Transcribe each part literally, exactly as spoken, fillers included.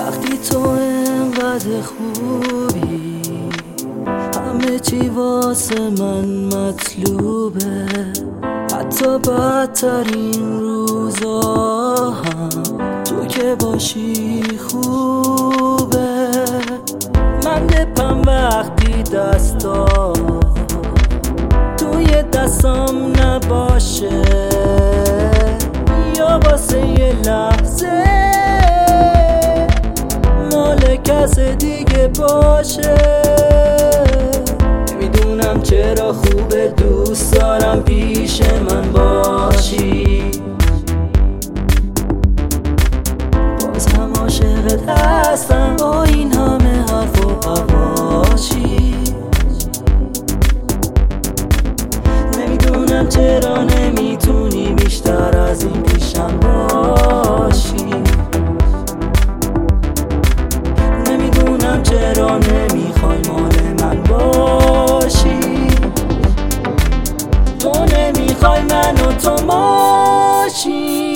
وقتی تو انقدر خوبی همه چی واسه من مطلوبه، حتی بدترین روزا هم تو که باشی خوبه. من دپم وقتی دستا توی دستام نباشه، یا واسه یه لحظه مال کس دیگه باشه. نمیدونم چرا خوبه دوست دارم پیش من باشی، باز هم عاشقت هستم با این همه حرف و حواشی. نمیدونم چرا نمیتونی بیشتر از این پیشم باشی. نمیدونم چرا نمیخوای مال من باشی. تو نمیخوای من و تو باشی.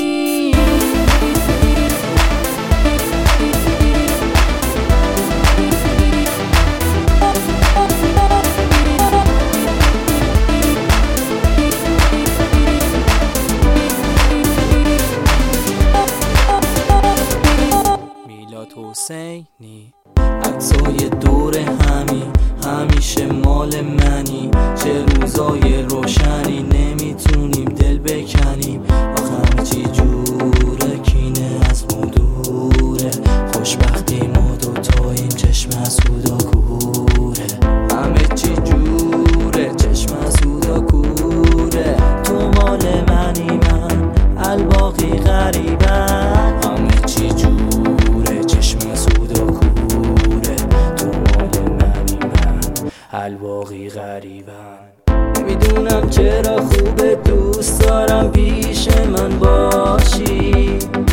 حسینی عکسای دور همی همیشه مال منی، چه روزای روشنی نمیتونیم دل بکنیم. آخه همه چی جوره کینه از ما دوره، خوشبختی ما دوتاییم چشم حسودا کوره. همه چی جوره چشم حسودا کوره. تو مال منی من الباقی غریبن. همه چی جوره الباقی غریبن. نمیدونم چرا خوبه دوست دارم پیش من باشی.